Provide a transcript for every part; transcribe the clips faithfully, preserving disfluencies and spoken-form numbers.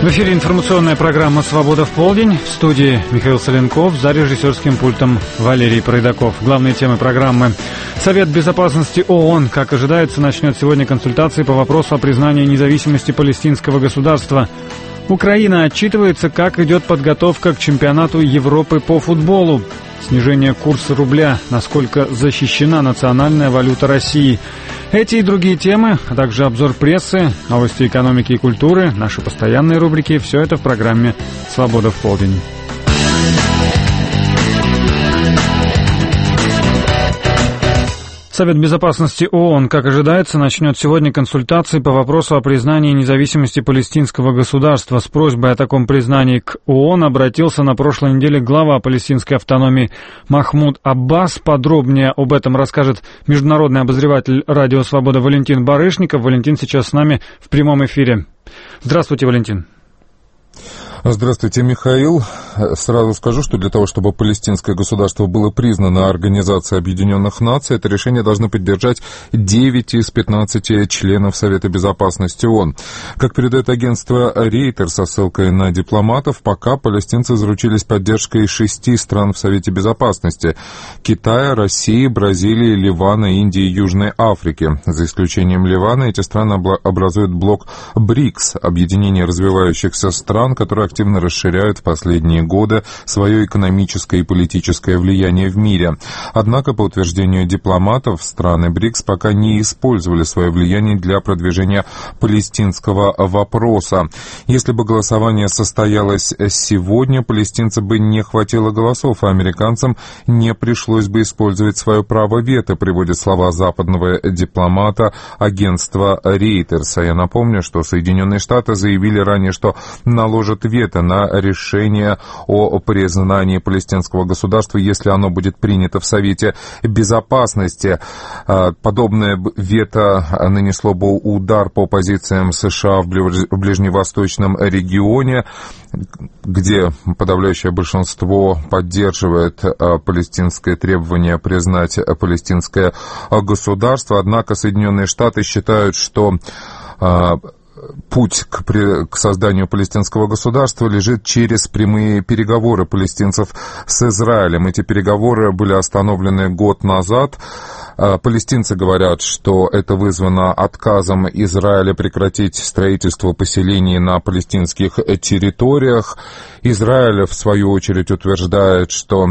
В эфире информационная программа «Свобода в полдень». В студии Михаил Соленков, за режиссерским пультом Валерий Пройдаков. Главные темы программы. Совет Безопасности ООН, как ожидается, начнет сегодня консультации по вопросу о признании независимости палестинского государства. Украина отчитывается, как идет подготовка к чемпионату Европы по футболу. Снижение курса рубля, насколько защищена национальная валюта России. Эти и другие темы, а также обзор прессы, новости экономики и культуры, наши постоянные рубрики – все это в программе «Свобода в полдень». Совет Безопасности ООН, как ожидается, начнет сегодня консультации по вопросу о признании независимости палестинского государства. С просьбой о таком признании к ООН обратился на прошлой неделе глава палестинской автономии Махмуд Аббас. Подробнее об этом расскажет международный обозреватель радио «Свобода» Валентин Барышников. Валентин сейчас с нами в прямом эфире. Здравствуйте, Валентин. Здравствуйте, Михаил. Сразу скажу, что для того, чтобы палестинское государство было признано Организацией Объединенных Наций, это решение должны поддержать девять из пятнадцати членов Совета Безопасности ООН. Как передает агентство Рейтер со ссылкой на дипломатов, пока палестинцы заручились поддержкой шести стран в Совете Безопасности – Китая, России, Бразилии, Ливана, Индии и Южной Африки. За исключением Ливана, эти страны образуют блок БРИКС – объединение развивающихся стран, которые активно расширяют в последние годы свое экономическое и политическое влияние в мире. Однако, по утверждению дипломатов, страны БРИКС пока не использовали свое влияние для продвижения палестинского вопроса. Если бы голосование состоялось сегодня, палестинцам бы не хватило голосов, а американцам не пришлось бы использовать свое право вето, приводит слова западного дипломата агентства Рейтерса. Я напомню, что Соединенные Штаты заявили ранее, что наложат вето на решение о признании палестинского государства, если оно будет принято в Совете Безопасности. Подобное вето нанесло бы удар по позициям США в ближневосточном регионе, где подавляющее большинство поддерживает палестинское требование признать палестинское государство. Однако Соединенные Штаты считают, что путь к, к созданию палестинского государства лежит через прямые переговоры палестинцев с Израилем. Эти переговоры были остановлены год назад. Палестинцы говорят, что это вызвано отказом Израиля прекратить строительство поселений на палестинских территориях. Израиль, в свою очередь, утверждает, что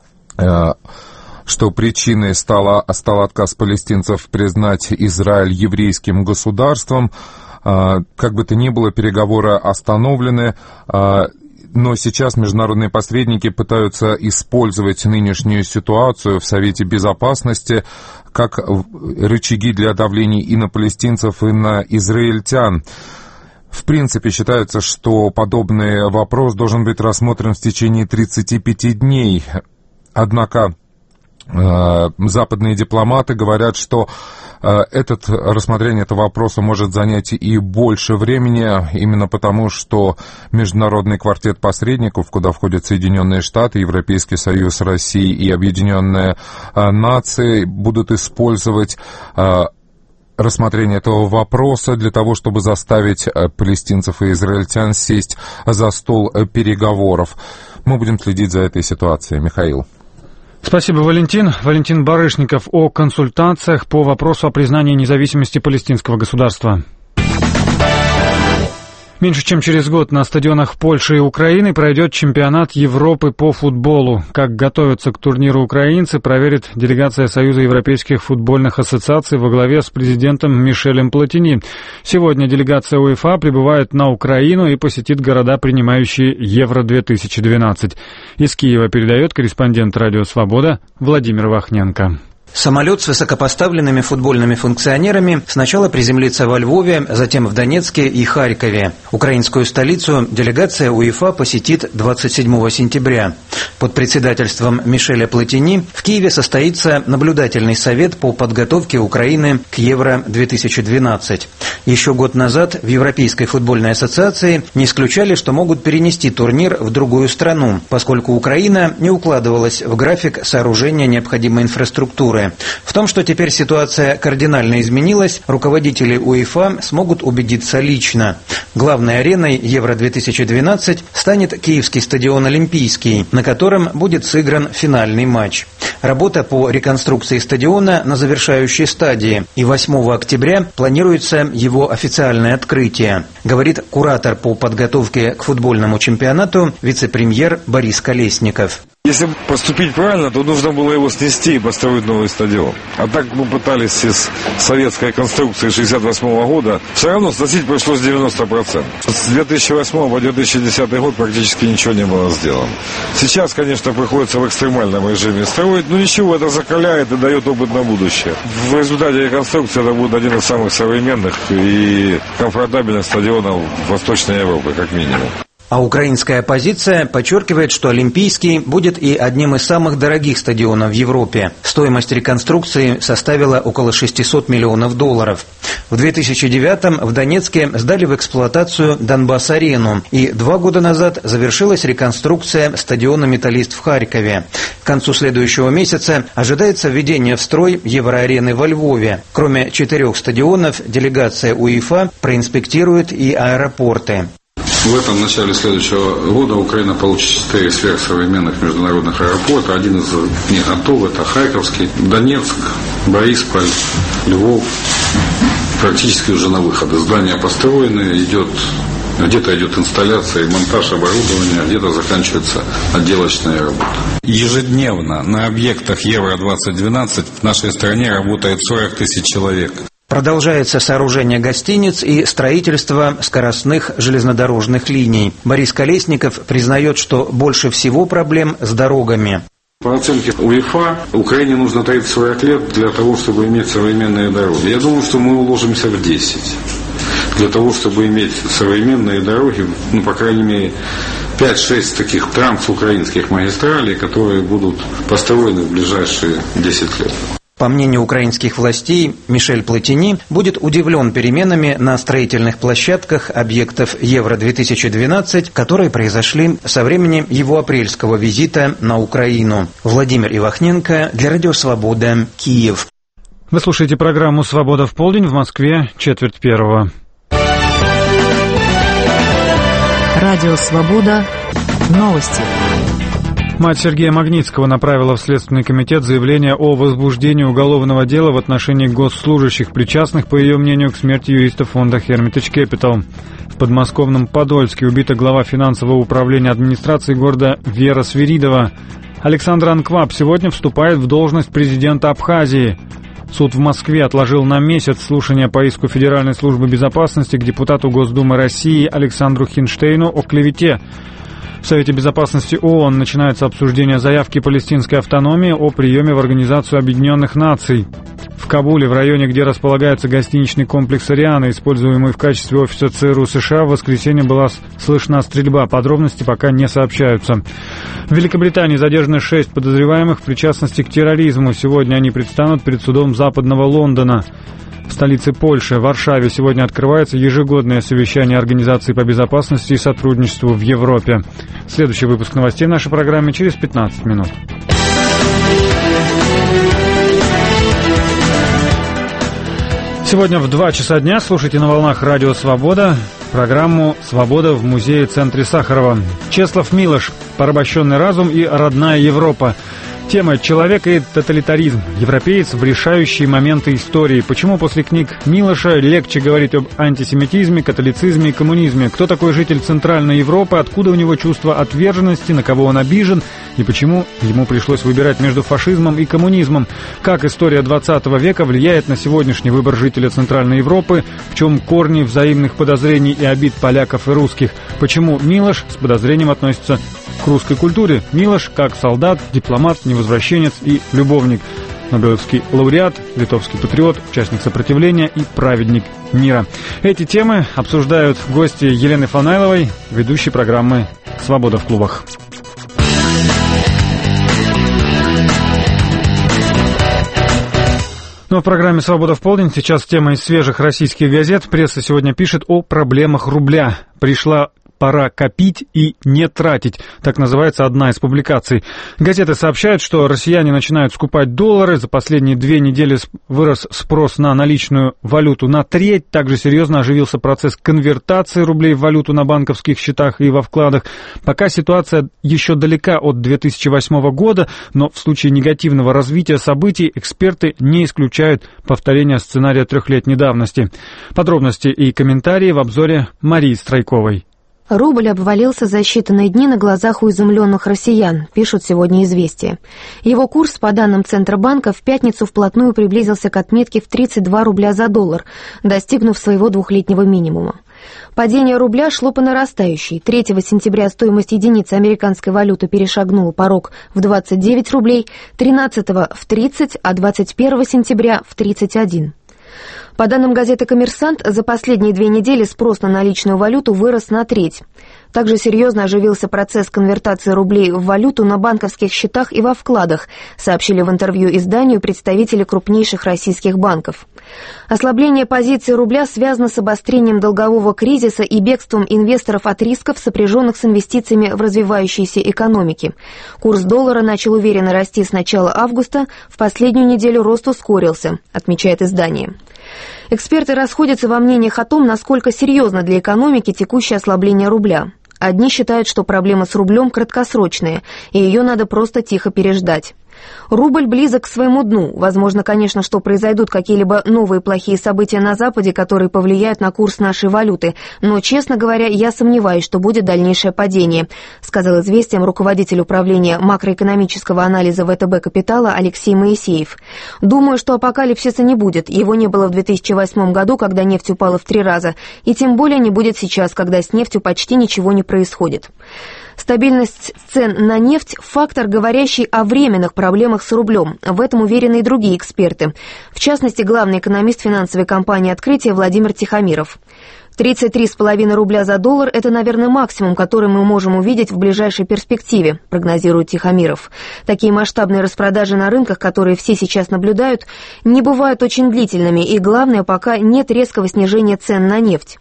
что причиной стала, стал отказ палестинцев признать Израиль еврейским государством. Как бы то ни было, переговоры остановлены, но сейчас международные посредники пытаются использовать нынешнюю ситуацию в Совете Безопасности как рычаги для давления и на палестинцев, и на израильтян. В принципе, считается, что подобный вопрос должен быть рассмотрен в течение тридцати пяти дней. Однако западные дипломаты говорят, что этот, рассмотрение этого вопроса может занять и больше времени, именно потому, что Международный квартет посредников, куда входят Соединенные Штаты, Европейский Союз, Россия и Объединенные Нации, будут использовать рассмотрение этого вопроса для того, чтобы заставить палестинцев и израильтян сесть за стол переговоров. Мы будем следить за этой ситуацией. Михаил. Спасибо, Валентин. Валентин Барышников о консультациях по вопросу о признании независимости палестинского государства. Меньше чем через год на стадионах Польши и Украины пройдет чемпионат Европы по футболу. Как готовятся к турниру украинцы, проверит делегация Союза европейских футбольных ассоциаций во главе с президентом Мишелем Платини. Сегодня делегация УЕФА прибывает на Украину и посетит города, принимающие Евро две тысячи двенадцать. Из Киева передает корреспондент «Радио Свобода» Владимир Вахненко. Самолет с высокопоставленными футбольными функционерами сначала приземлится во Львове, затем в Донецке и Харькове. Украинскую столицу делегация УЕФА посетит двадцать седьмого сентября. Под председательством Мишеля Платини в Киеве состоится наблюдательный совет по подготовке Украины к Евро две тысячи двенадцать. Еще год назад в Европейской футбольной ассоциации не исключали, что могут перенести турнир в другую страну, поскольку Украина не укладывалась в график сооружения необходимой инфраструктуры. инфраструктуры. В том, что теперь ситуация кардинально изменилась, руководители УЕФА смогут убедиться лично. Главной ареной Евро-две тысячи двенадцать станет киевский стадион «Олимпийский», на котором будет сыгран финальный матч. Работа по реконструкции стадиона на завершающей стадии, и восьмого октября планируется его официальное открытие, говорит куратор по подготовке к футбольному чемпионату вице-премьер Борис Колесников. Если поступить правильно, то нужно было его снести и построить новый стадион. А так мы пытались из советской конструкции шестьдесят восьмого года, все равно сносить пришлось девяносто процентов. С две тысячи восьмого по две тысячи десятый год практически ничего не было сделано. Сейчас, конечно, приходится в экстремальном режиме строить, но ничего, это закаляет и дает опыт на будущее. В результате реконструкции это будет один из самых современных и комфортабельных стадионов Восточной Европы, как минимум. А украинская оппозиция подчеркивает, что Олимпийский будет и одним из самых дорогих стадионов в Европе. Стоимость реконструкции составила около шестьсот миллионов долларов. В две тысячи девятом в Донецке сдали в эксплуатацию Донбасс-арену, и два года назад завершилась реконструкция стадиона «Металлист» в Харькове. К концу следующего месяца ожидается введение в строй Евроарены во Львове. Кроме четырех стадионов, делегация УЕФА проинспектирует и аэропорты. В этом начале следующего года Украина получит четыре сверхсовременных международных аэропорта. Один из них готов, это Харьковский, Донецк, Борисполь, Львов. Практически уже на выходе. Здания построены, идет, где-то идет инсталляция и монтаж оборудования, где-то заканчивается отделочная работа. Ежедневно на объектах Евро двадцать двенадцать в нашей стране работает сорок тысяч человек. Продолжается сооружение гостиниц и строительство скоростных железнодорожных линий. Борис Колесников признает, что больше всего проблем с дорогами. По оценке УЕФА, Украине нужно тридцать сорок лет для того, чтобы иметь современные дороги. Я думаю, что мы уложимся в десять. Для того, чтобы иметь современные дороги, ну, по крайней мере, пять-шесть таких трансукраинских магистралей, которые будут построены в ближайшие десять лет. По мнению украинских властей, Мишель Платини будет удивлен переменами на строительных площадках объектов Евро-две тысячи двенадцать, которые произошли со времени его апрельского визита на Украину. Владимир Ивахненко для Радио Свобода, Киев. Вы слушаете программу «Свобода в полдень», в Москве четверть первого. Радио Свобода. Новости. Мать Сергея Магнитского направила в Следственный комитет заявление о возбуждении уголовного дела в отношении госслужащих, причастных, по ее мнению, к смерти юриста фонда Hermitage Capital. В подмосковном Подольске убита глава финансового управления администрации города Вера Свиридова. Александр Анкваб сегодня вступает в должность президента Абхазии. Суд в Москве отложил на месяц слушание по иску Федеральной службы безопасности к депутату Госдумы России Александру Хинштейну о клевете. В Совете безопасности ООН начинается обсуждение заявки палестинской автономии о приеме в Организацию Объединенных Наций. В Кабуле, в районе, где располагается гостиничный комплекс «Ариана», используемый в качестве офиса ЦРУ США, в воскресенье была слышна стрельба. Подробности пока не сообщаются. В Великобритании задержаны шесть подозреваемых в причастности к терроризму. Сегодня они предстанут перед судом Западного Лондона. В столице Польши, Варшаве, сегодня открывается ежегодное совещание Организации по безопасности и сотрудничеству в Европе. Следующий выпуск новостей в нашей программе через пятнадцать минут. Сегодня в два часа дня слушайте на волнах Радио Свобода программу «Свобода в музее-центре Сахарова». Чеслав Милош, «Порабощенный разум» и «Родная Европа». Тема «Человек и тоталитаризм. Европеец в решающие моменты истории». Почему после книг Милоша легче говорить об антисемитизме, католицизме и коммунизме? Кто такой житель Центральной Европы? Откуда у него чувство отверженности? На кого он обижен? И почему ему пришлось выбирать между фашизмом и коммунизмом? Как история двадцатого века влияет на сегодняшний выбор жителя Центральной Европы? В чем корни взаимных подозрений и обид поляков и русских? Почему Милош с подозрением относится к русской культуре? Милош как солдат, дипломат, невозвращенец и любовник. Нобелевский лауреат, литовский патриот, участник сопротивления и праведник мира. Эти темы обсуждают гости Елены Фанайловой, ведущей программы «Свобода в клубах». Но в программе «Свобода в полдень» сейчас тема из свежих российских газет. Пресса сегодня пишет о проблемах рубля. Пришла «Пора копить и не тратить». Так называется одна из публикаций. Газеты сообщают, что россияне начинают скупать доллары. За последние две недели вырос спрос на наличную валюту на треть. Также серьезно оживился процесс конвертации рублей в валюту на банковских счетах и во вкладах. Пока ситуация еще далека от две тысячи восьмого года, но в случае негативного развития событий эксперты не исключают повторения сценария трехлетней давности. Подробности и комментарии в обзоре Марии Стройковой. Рубль обвалился за считанные дни на глазах у изумленных россиян, пишут сегодня «Известия». Его курс, по данным Центробанка, в пятницу вплотную приблизился к отметке в тридцать два рубля за доллар, достигнув своего двухлетнего минимума. Падение рубля шло по нарастающей. третьего сентября стоимость единицы американской валюты перешагнула порог в двадцать девять рублей, тринадцатого в тридцать, а двадцать первого сентября в тридцать один. По данным газеты «Коммерсант», за последние две недели спрос на наличную валюту вырос на треть. Также серьезно оживился процесс конвертации рублей в валюту на банковских счетах и во вкладах, сообщили в интервью изданию представители крупнейших российских банков. Ослабление позиции рубля связано с обострением долгового кризиса и бегством инвесторов от рисков, сопряженных с инвестициями в развивающиеся экономики. Курс доллара начал уверенно расти с начала августа, в последнюю неделю рост ускорился, отмечает издание. Эксперты расходятся во мнениях о том, насколько серьезно для экономики текущее ослабление рубля. Одни считают, что проблема с рублем краткосрочная, и ее надо просто тихо переждать. Рубль близок к своему дну. Возможно, конечно, что произойдут какие-либо новые плохие события на Западе, которые повлияют на курс нашей валюты. Но, честно говоря, я сомневаюсь, что будет дальнейшее падение, сказал «Известиям» руководитель управления макроэкономического анализа вэ тэ бэ «Капитала» Алексей Моисеев. Думаю, что апокалипсиса не будет. Его не было в две тысячи восьмом году, когда нефть упала в три раза. И тем более не будет сейчас, когда с нефтью почти ничего не происходит. Стабильность цен на нефть – фактор, говорящий о временных проблемах с рублем. В этом уверены и другие эксперты. В частности, главный экономист финансовой компании «Открытие» Владимир Тихомиров. тридцать три с половиной рубля за доллар – это, наверное, максимум, который мы можем увидеть в ближайшей перспективе, прогнозирует Тихомиров. Такие масштабные распродажи на рынках, которые все сейчас наблюдают, не бывают очень длительными, и главное, пока нет резкого снижения цен на нефть.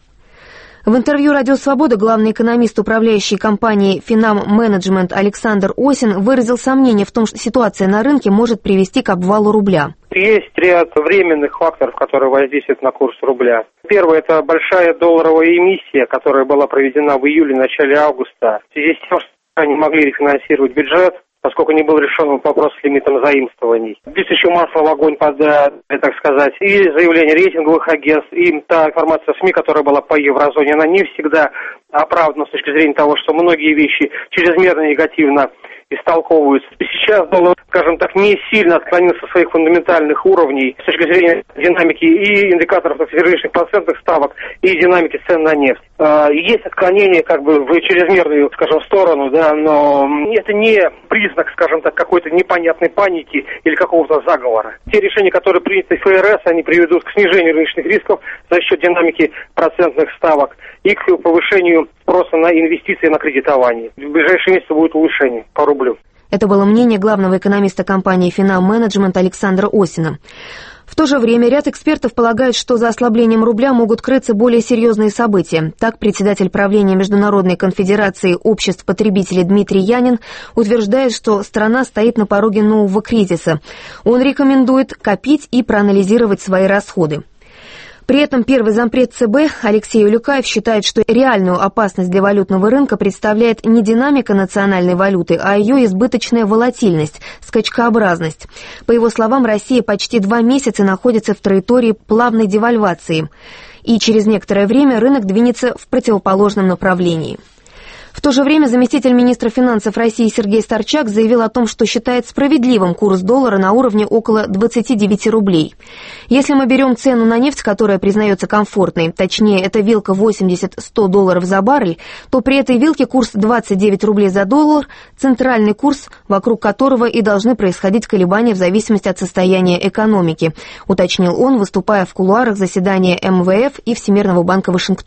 В интервью «Радио Свобода» главный экономист управляющей компании «Финам Менеджмент» Александр Осин выразил сомнение в том, что ситуация на рынке может привести к обвалу рубля. Есть ряд временных факторов, которые воздействуют на курс рубля. Первое – это большая долларовая эмиссия, которая была проведена в июле-начале августа. В связи с тем, что они могли рефинансировать бюджет, поскольку не был решен вопрос с лимитом заимствований. Здесь еще масло в огонь подали, так сказать, и заявления рейтинговых агентств, и та информация в СМИ, которая была по еврозоне, она не всегда оправдана с точки зрения того, что многие вещи чрезмерно негативно истолковываются. И сейчас доллар, скажем так, не сильно отклонился со своих фундаментальных уровней с точки зрения динамики и индикаторов рыночных процентных ставок, и динамики цен на нефть. Есть отклонение как бы в чрезмерную, скажем, сторону, да, но это не признак, скажем так, какой-то непонятной паники или какого-то заговора. Те решения, которые приняты эф эр эс, они приведут к снижению рыночных рисков за счет динамики процентных ставок и к повышению спроса на инвестиции, на кредитование. В ближайшие месяцы будет улучшение по рублю. Это было мнение главного экономиста компании «Финам Менеджмент» Александра Осина. В то же время ряд экспертов полагают, что за ослаблением рубля могут крыться более серьезные события. Так, председатель правления Международной конфедерации обществ потребителей Дмитрий Янин утверждает, что страна стоит на пороге нового кризиса. Он рекомендует копить и проанализировать свои расходы. При этом первый зампред цэ бэ Алексей Улюкаев считает, что реальную опасность для валютного рынка представляет не динамика национальной валюты, а ее избыточная волатильность, скачкообразность. По его словам, Россия почти два месяца находится в траектории плавной девальвации, и через некоторое время рынок двинется в противоположном направлении. В то же время заместитель министра финансов России Сергей Старчак заявил о том, что считает справедливым курс доллара на уровне около двадцати девяти рублей. Если мы берем цену на нефть, которая признается комфортной, точнее, это вилка восемьдесят-сто долларов за баррель, то при этой вилке курс двадцать девять рублей за доллар, центральный курс, вокруг которого и должны происходить колебания в зависимости от состояния экономики, уточнил он, выступая в кулуарах заседания эм вэ эф и Всемирного банка в Вашингтоне.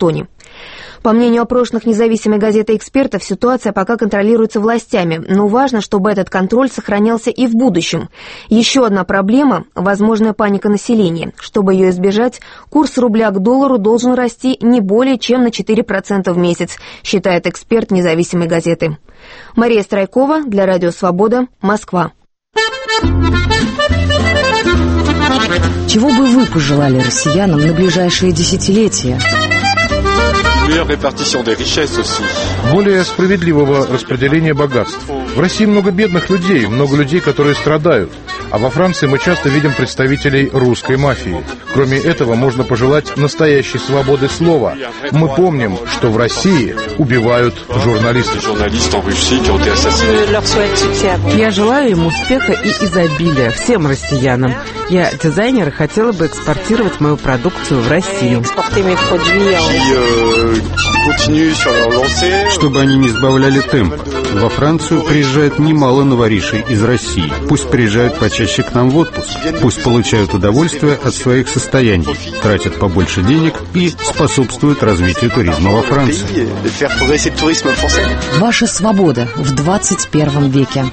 По мнению опрошенных независимой газеты экспертов, ситуация пока контролируется властями, но важно, чтобы этот контроль сохранялся и в будущем. Еще одна проблема – возможная паника населения. Чтобы ее избежать, курс рубля к доллару должен расти не более чем на четыре процента в месяц, считает эксперт независимой газеты. Мария Страйкова для Радио Свобода, Москва. Чего бы вы пожелали россиянам на ближайшие десятилетия? Более справедливого распределения богатств. В России много бедных людей, много людей, которые страдают. А во Франции мы часто видим представителей русской мафии. Кроме этого, можно пожелать настоящей свободы слова. Мы помним, что в России убивают журналистов. Я желаю им успеха и изобилия всем россиянам. Я дизайнер и хотела бы экспортировать мою продукцию в Россию. Чтобы они не сбавляли темп. Во Францию приезжает немало новоришей из России. Пусть приезжают почаще к нам в отпуск. Пусть получают удовольствие от своих состояний, тратят побольше денег и способствуют развитию туризма во Франции. Ваша свобода в двадцать первом веке.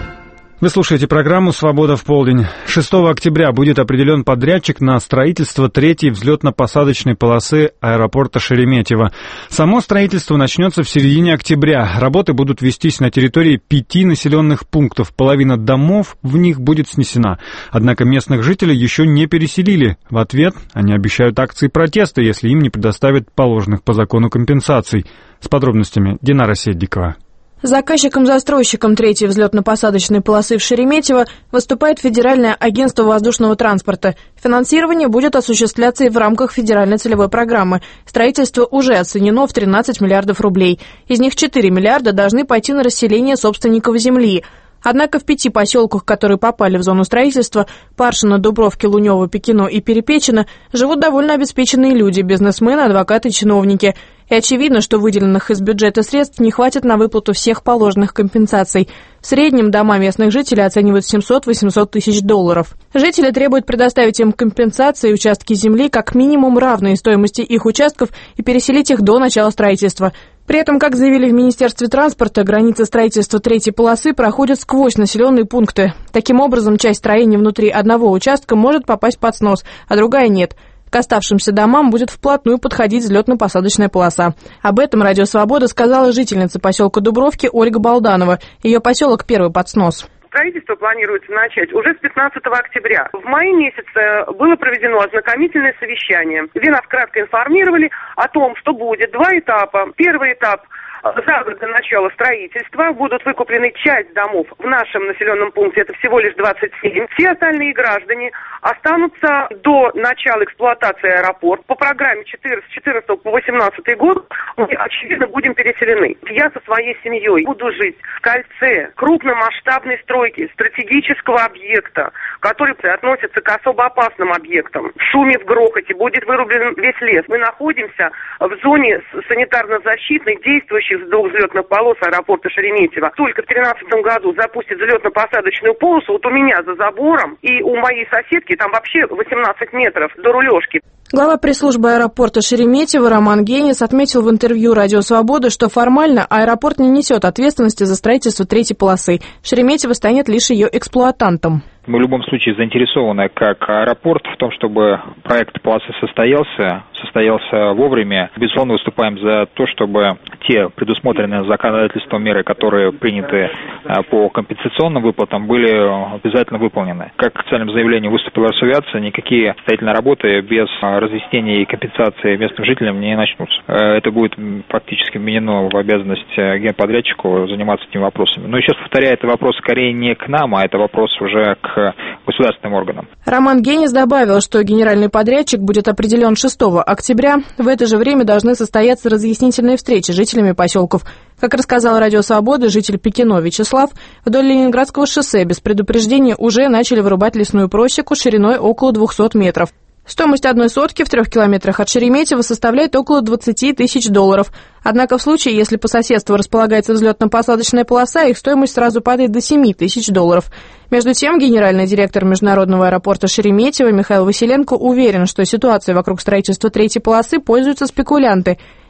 Вы слушаете программу «Свобода в полдень». шестого октября будет определен подрядчик на строительство третьей взлетно-посадочной полосы аэропорта Шереметьево. Само строительство начнется в середине октября. Работы будут вестись на территории пяти населенных пунктов. Половина домов в них будет снесена. Однако местных жителей еще не переселили. В ответ они обещают акции протеста, если им не предоставят положенных по закону компенсаций. С подробностями Динара Седдикова. Заказчиком-застройщиком третьей взлетно-посадочной полосы в Шереметьево выступает Федеральное агентство воздушного транспорта. Финансирование будет осуществляться и в рамках федеральной целевой программы. Строительство уже оценено в тринадцать миллиардов рублей. Из них четыре миллиарда должны пойти на расселение собственников земли. Однако в пяти поселках, которые попали в зону строительства – Паршино, Дубровки, Лунёво, Пекино и Перепечино – живут довольно обеспеченные люди – бизнесмены, адвокаты, чиновники. И очевидно, что выделенных из бюджета средств не хватит на выплату всех положенных компенсаций. В среднем дома местных жителей оценивают семьсот-восемьсот тысяч долларов. Жители требуют предоставить им компенсации и участки земли как минимум равные стоимости их участков и переселить их до начала строительства. При этом, как заявили в Министерстве транспорта, граница строительства третьей полосы проходит сквозь населенные пункты. Таким образом, часть строения внутри одного участка может попасть под снос, а другая нет. К оставшимся домам будет вплотную подходить взлетно-посадочная полоса. Об этом Радио Свобода сказала жительница поселка Дубровки Ольга Балданова. Ее поселок первый под снос. Строительство планируется начать уже с пятнадцатого октября. В мае месяце было проведено ознакомительное совещание, где нас кратко информировали о том, что будет два этапа. Первый этап – за год до начала строительства будут выкуплены часть домов в нашем населенном пункте, это всего лишь двадцать семь. Все остальные граждане останутся до начала эксплуатации аэропорта. По программе с четырнадцатого по восемнадцатый год мы, очевидно, будем переселены. Я со своей семьей буду жить в кольце крупномасштабной стройки стратегического объекта, который относится к особо опасным объектам. В шуме, в грохоте будет вырублен весь лес. Мы находимся в зоне санитарно-защитной, действующей с двух взлетных полос аэропорта Шереметьево. Только в две тысячи тринадцатом году запустят взлетно-посадочную полосу. Вот у меня за забором и у моей соседки там вообще восемнадцать метров до рулежки. Глава пресс-службы аэропорта Шереметьево Роман Генис отметил в интервью «Радио Свобода», что формально аэропорт не несет ответственности за строительство третьей полосы. Шереметьево станет лишь ее эксплуатантом. Мы в любом случае заинтересованы как аэропорт в том, чтобы проект полосы состоялся, состоялся вовремя. Безусловно, выступаем за то, чтобы те предусмотренные законодательством меры, которые приняты по компенсационным выплатам, были обязательно выполнены. Как к официальному заявлению выступила Росавиация, никакие строительные работы без разъяснения и компенсации местным жителям не начнутся. Это будет практически вменено в обязанность генподрядчику заниматься этими вопросами. Но еще раз повторяю, это вопрос скорее не к нам, а это вопрос уже к государственным органам. Роман Генис добавил, что генеральный подрядчик будет определен шестого октября. В это же время должны состояться разъяснительные встречи с жителями поселков. Как рассказал Радио Свободы житель Пекино Вячеслав, вдоль Ленинградского шоссе без предупреждения уже начали вырубать лесную просеку шириной около двухсот метров. Стоимость одной сотки в трех километрах от Шереметьево составляет около двадцати тысяч долларов. Однако в случае, если по соседству располагается взлетно-посадочная полоса, их стоимость сразу падает до семи тысяч долларов. Между тем, генеральный директор международного аэропорта Шереметьево Михаил Василенко уверен, что ситуацией вокруг строительства третьей полосы пользуются спекулянты.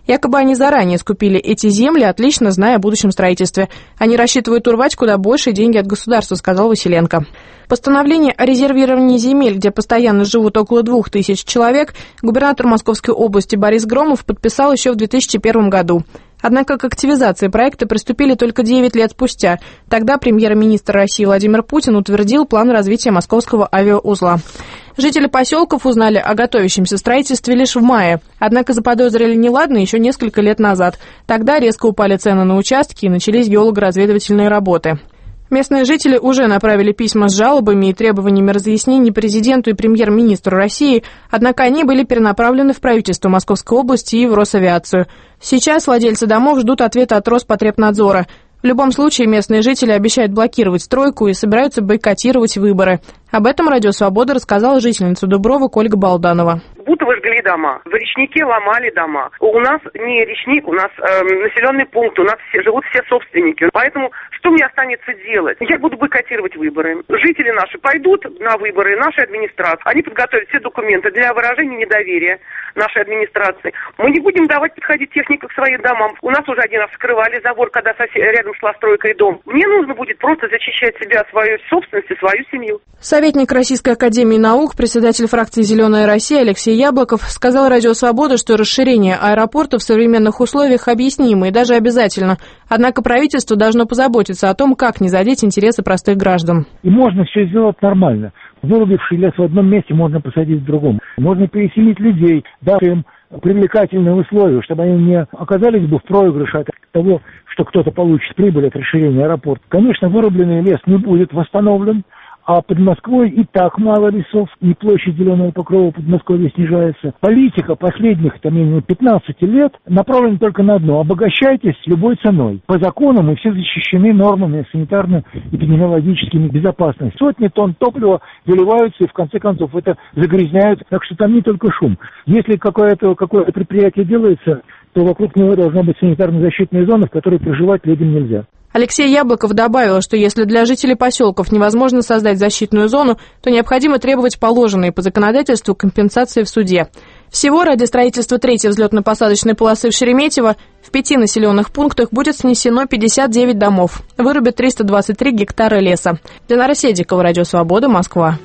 Якобы они заранее скупили эти земли, отлично зная о будущем строительстве. Они рассчитывают урвать куда больше деньги от государства, сказал Василенко. Постановление о резервировании земель, где постоянно живут около двух тысяч человек, губернатор Московской области Борис Громов подписал еще в две тысячи первом году. Однако к активизации проекта приступили только девять лет спустя. Тогда премьер-министр России Владимир Путин утвердил план развития московского авиаузла. Жители поселков узнали о готовящемся строительстве лишь в мае. Однако заподозрили неладное еще несколько лет назад. Тогда резко упали цены на участки и начались геолого-разведывательные работы. Местные жители уже направили письма с жалобами и требованиями разъяснений президенту и премьер-министру России, однако они были перенаправлены в правительство Московской области и в Росавиацию. Сейчас владельцы домов ждут ответа от Роспотребнадзора. В любом случае местные жители обещают блокировать стройку и собираются бойкотировать выборы. Об этом «Радио Свобода» рассказала жительница Дубровок Ольга Балданова. Будто выжгли дома, в речнике ломали дома. У нас не речник, у нас э, населенный пункт, у нас все, живут все собственники. Поэтому что мне останется делать? Я буду бойкотировать выборы. Жители наши пойдут на выборы, наша администрация. Они подготовят все документы для выражения недоверия нашей администрации. Мы не будем давать подходить технику к своим домам. У нас уже один раз вскрывали забор, когда сосед... рядом шла стройка и дом. Мне нужно будет просто защищать себя, свою собственность и свою семью. Советник Российской академии наук, председатель фракции «Зеленая Россия» Алексей Яблоков сказал «Радио Свобода», что расширение аэропорта в современных условиях объяснимо и даже обязательно. Однако правительство должно позаботиться о том, как не задеть интересы простых граждан. И можно все сделать нормально. Вырубивший лес в одном месте можно посадить в другом. Можно переселить людей, дать им привлекательные условия, чтобы они не оказались бы в проигрыше от того, что кто-то получит прибыль от расширения аэропорта. Конечно, вырубленный лес не будет восстановлен, а под Москвой и так мало лесов, и площадь зеленого покрова Подмосковья снижается. Политика последних, там, именно пятнадцати лет направлена только на одно – обогащайтесь любой ценой. По закону мы все защищены нормами санитарно-эпидемиологическими безопасности. Сотни тонн топлива выливаются и в конце концов это загрязняют, так что там не только шум. Если какое-то, какое-то предприятие делается, то вокруг него должна быть санитарно-защитная зона, в которой проживать людям нельзя. Алексей Яблоков добавил, что если для жителей поселков невозможно создать защитную зону, то необходимо требовать положенные по законодательству компенсации в суде. Всего ради строительства третьей взлетно-посадочной полосы в Шереметьево в пяти населенных пунктах будет снесено пятьдесят девять домов, вырубят триста двадцать три гектара леса. Динара Седикова, «Радио Свобода», Москва.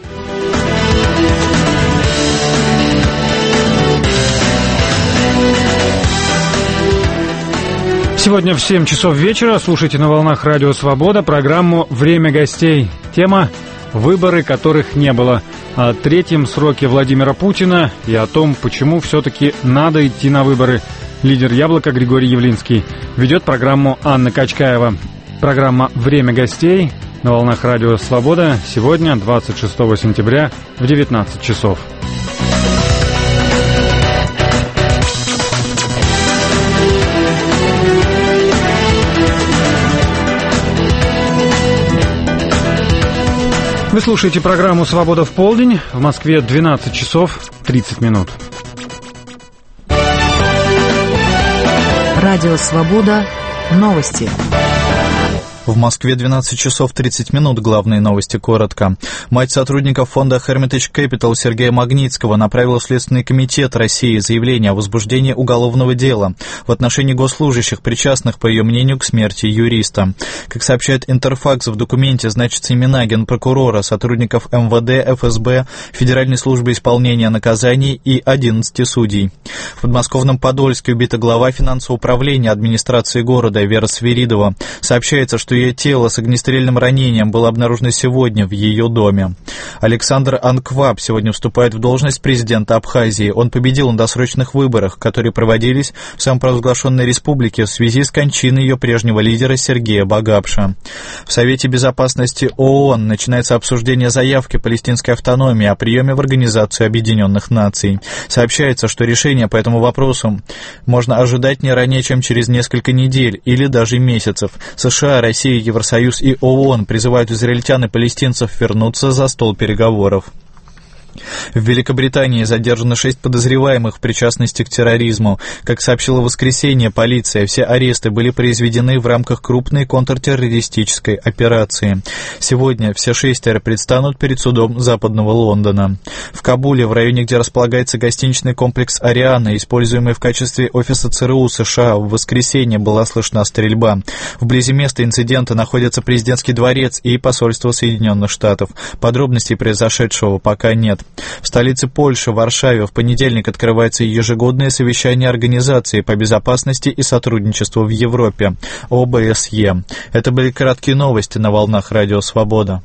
Сегодня в семь часов вечера слушайте на волнах «Радио Свобода» программу «Время гостей». Тема «Выборы, которых не было». О третьем сроке Владимира Путина и о том, почему все-таки надо идти на выборы. Лидер «Яблока» Григорий Явлинский. Ведет программу Анна Качкаева. Программа «Время гостей» на волнах «Радио Свобода» сегодня, двадцать шестого сентября, в девятнадцать часов. Вы слушаете программу «Свобода в полдень». В Москве двенадцать часов тридцать минут. Радио «Свобода». Новости. В Москве двенадцать часов тридцать минут. Главные новости коротко. Мать сотрудников фонда Hermitage Capital Сергея Магнитского направила в Следственный комитет России заявление о возбуждении уголовного дела в отношении госслужащих, причастных, по ее мнению, к смерти юриста. Как сообщает Интерфакс, в документе значатся имена генпрокурора, сотрудников эм вэ дэ, эф эс бэ, Федеральной службы исполнения наказаний и одиннадцати судей. В подмосковном Подольске убита глава финансового управления администрации города Вера Свиридова. Сообщается, что ее тело с огнестрельным ранением было обнаружено сегодня в ее доме. Александр Анкваб сегодня вступает в должность президента Абхазии. Он победил на досрочных выборах, которые проводились в самопровозглашенной республике в связи с кончиной ее прежнего лидера Сергея Багапша. В Совете Безопасности ООН начинается обсуждение заявки палестинской автономии о приеме в Организацию Объединенных Наций. Сообщается, что решение по этому вопросу можно ожидать не ранее, чем через несколько недель или даже месяцев. США, Россия, Евросоюз и ООН призывают израильтян и палестинцев вернуться за стол переговоров. В Великобритании задержано шесть подозреваемых в причастности к терроризму. Как сообщила в воскресенье полиция, все аресты были произведены в рамках крупной контртеррористической операции. Сегодня все шестеро предстанут перед судом Западного Лондона. В Кабуле, в районе, где располагается гостиничный комплекс «Ариана», используемый в качестве офиса ЦРУ США, в воскресенье была слышна стрельба. Вблизи места инцидента находится президентский дворец и посольство Соединенных Штатов. Подробностей произошедшего пока нет. В столице Польши, Варшаве, в понедельник открывается ежегодное совещание Организации по безопасности и сотрудничеству в Европе, О Бэ Эс Е. Это были краткие новости на волнах Радио Свобода.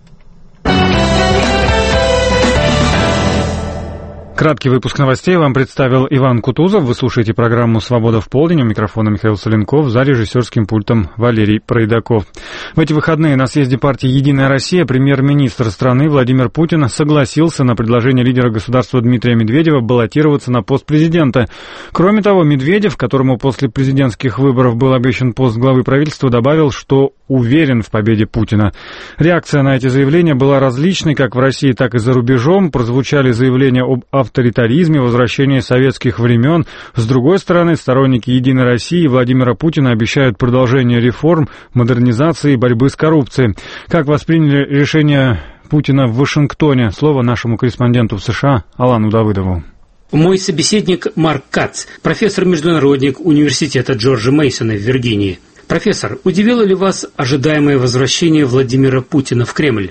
Краткий выпуск новостей вам представил Иван Кутузов. Вы слушаете программу «Свобода в полдень». У микрофона Михаил Соленков, за режиссерским пультом Валерий Пройдаков. В эти выходные на съезде партии «Единая Россия» премьер-министр страны Владимир Путин согласился на предложение лидера государства Дмитрия Медведева баллотироваться на пост президента. Кроме того, Медведев, которому после президентских выборов был обещан пост главы правительства, добавил, что уверен в победе Путина. Реакция на эти заявления была различной как в России, так и за рубежом. Прозвучали заявления об авторитаризме, возвращении советских времен. С другой стороны, сторонники «Единой России» и Владимира Путина обещают продолжение реформ, модернизации и борьбы с коррупцией. Как восприняли решение Путина в Вашингтоне? Слово нашему корреспонденту в США Алану Давыдову. Мой собеседник Марк Кац, профессор-международник университета Джорджа Мейсона в Виргинии. Профессор, удивило ли вас ожидаемое возвращение Владимира Путина в Кремль?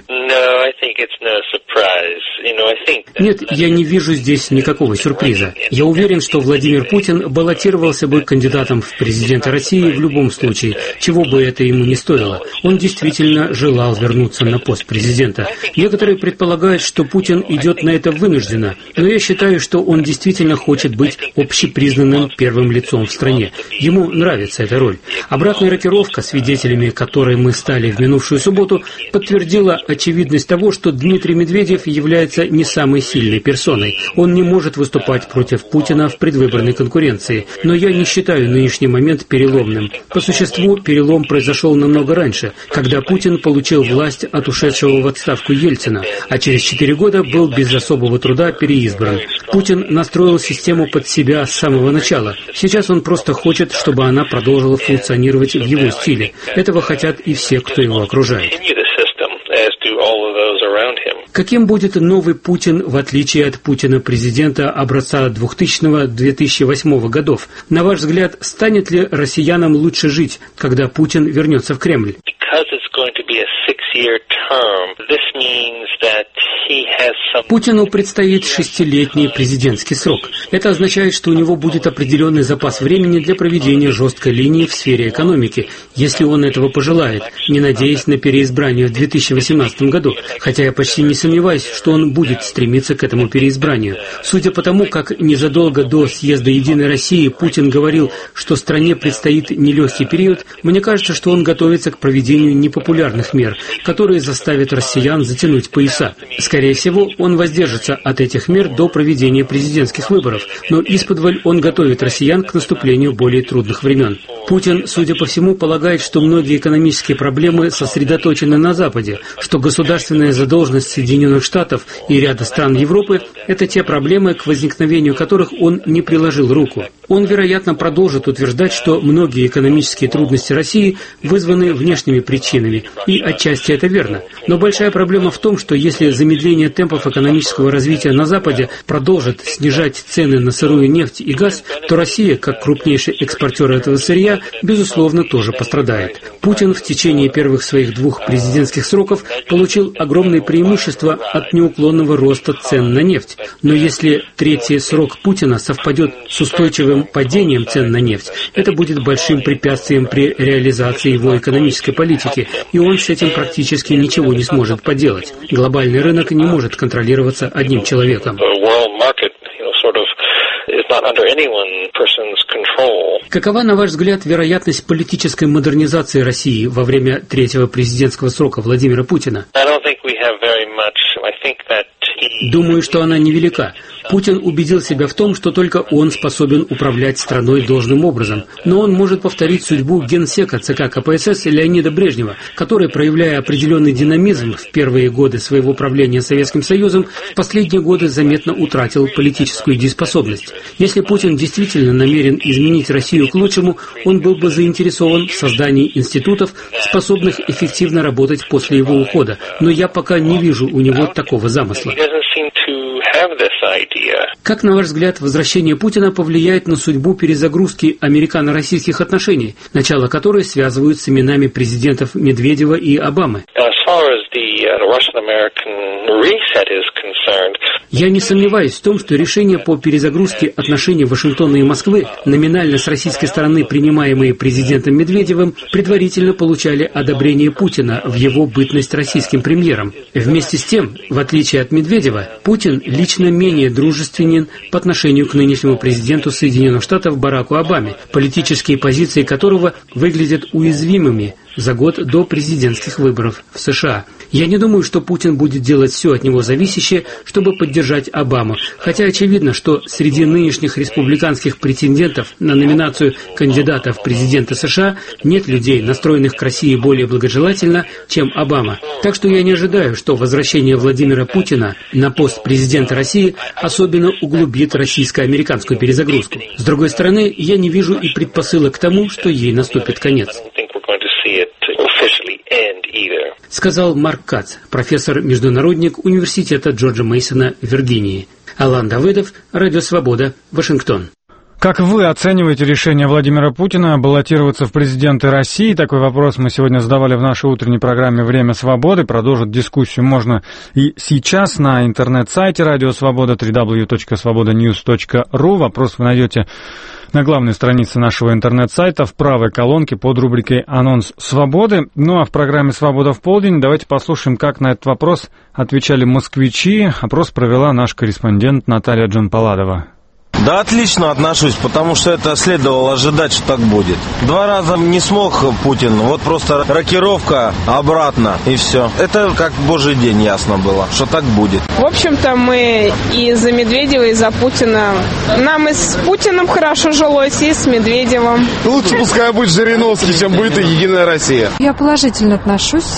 Нет, я не вижу здесь никакого сюрприза. Я уверен, что Владимир Путин баллотировался бы кандидатом в президенты России в любом случае, чего бы это ему не стоило. Он действительно желал вернуться на пост президента. Некоторые предполагают, что Путин идет на это вынужденно, но я считаю, что он действительно хочет быть общепризнанным первым лицом в стране. Ему нравится эта роль. Обратная рокировка, свидетелями которой мы стали в минувшую субботу, подтвердила очевидность того, что Дмитрий Медведев является не самой сильной персоной. Он не может выступать против Путина в предвыборной конкуренции. Но я не считаю нынешний момент переломным. По существу, перелом произошел намного раньше, когда Путин получил власть от ушедшего в отставку Ельцина, а через четыре года был без особого труда переизбран. Путин настроил систему под себя с самого начала. Сейчас он просто хочет, чтобы она продолжила функционировать в его стиле. Этого хотят и все, кто его окружает. Каким будет новый Путин, в отличие от Путина президента образца двухтысячного — две тысячи восьмого годов? На ваш взгляд, станет ли россиянам лучше жить, когда Путин вернется в Кремль? Путину предстоит шестилетний президентский срок. Это означает, что у него будет определенный запас времени для проведения жесткой линии в сфере экономики, если он этого пожелает, не надеясь на переизбрание в две тысячи восемнадцатом году, хотя я почти не сомневаюсь, что он будет стремиться к этому переизбранию. Судя по тому, как незадолго до съезда «Единой России» Путин говорил, что стране предстоит нелегкий период, мне кажется, что он готовится к проведению непопулярных мер, которые заставят россиян затянуть пояса. Скорее всего, он воздержится от этих мер до проведения президентских выборов, но исподволь он готовит россиян к наступлению более трудных времен. Путин, судя по всему, полагает, что многие экономические проблемы сосредоточены на Западе, что государственная задолженность Соединенных Штатов и ряда стран Европы – это те проблемы, к возникновению которых он не приложил руку. Он, вероятно, продолжит утверждать, что многие экономические трудности России вызваны внешними причинами, и отчасти это верно. Но большая проблема в том, что если замедление темпов экономического развития на Западе продолжит снижать цены на сырую нефть и газ, то Россия, как крупнейший экспортер этого сырья, безусловно, тоже пострадает. Путин в течение первых своих двух президентских сроков получил огромные преимущества от неуклонного роста цен на нефть. Но если третий срок Путина совпадет с устойчивым падением цен на нефть, это будет большим препятствием при реализации его экономической политики, и он с этим практически ничего не сможет поделать. Глобальный рынок не может контролироваться одним человеком. Какова, на ваш взгляд, вероятность политической модернизации России во время третьего президентского срока Владимира Путина? Думаю, что она невелика. Путин убедил себя в том, что только он способен управлять страной должным образом. Но он может повторить судьбу генсека ЦК КПСС Леонида Брежнева, который, проявляя определенный динамизм в первые годы своего правления Советским Союзом, в последние годы заметно утратил политическую дееспособность. Если Путин действительно намерен изменить Россию к лучшему, он был бы заинтересован в создании институтов, способных эффективно работать после его ухода. Но я пока не вижу у него такого замысла. Как, на ваш взгляд, возвращение Путина повлияет на судьбу перезагрузки американо-российских отношений, начало которой связывают с именами президентов Медведева и Обамы? Я не сомневаюсь в том, что решения по перезагрузке отношений Вашингтона и Москвы, номинально с российской стороны принимаемые президентом Медведевым, предварительно получали одобрение Путина в его бытность российским премьером. Вместе с тем, в отличие от Медведева, Путин лично менее дружественен по отношению к нынешнему президенту Соединенных Штатов Бараку Обаме, политические позиции которого выглядят уязвимыми за год до президентских выборов в США. Я не думаю, что Путин будет делать все от него зависящее, чтобы поддержать Обаму, хотя очевидно, что среди нынешних республиканских претендентов на номинацию кандидата в президенты США нет людей, настроенных к России более благожелательно, чем Обама. Так что я не ожидаю, что возвращение Владимира Путина на пост президента России особенно углубит российско-американскую перезагрузку. С другой стороны, я не вижу и предпосылок к тому, что ей наступит конец. Сказал Марк Кац, профессор-международник Университета Джорджа Мейсона в Виргинии. Алан Давыдов, Радио Свобода, Вашингтон. Как вы оцениваете решение Владимира Путина баллотироваться в президенты России? Такой вопрос мы сегодня задавали в нашей утренней программе «Время свободы». Продолжить дискуссию можно и сейчас на интернет-сайте Радио Свобода дабл ю дабл ю дабл ю точка свобода ньюс точка ру. Вопрос вы найдете на главной странице нашего интернет-сайта в правой колонке под рубрикой «Анонс свободы». Ну а в программе «Свобода в полдень» давайте послушаем, как на этот вопрос отвечали москвичи. Опрос провела наш корреспондент Наталья Джанпаладова. Да, отлично отношусь, потому что это следовало ожидать, что так будет. Два раза не смог Путин, вот просто рокировка обратно, и все. Это как божий день ясно было, что так будет. В общем-то, мы и за Медведева, и за Путина. Нам и с Путиным хорошо жилось, и с Медведевым. Лучше пускай будет Жириновский, чем будет и Единая Россия. Я положительно отношусь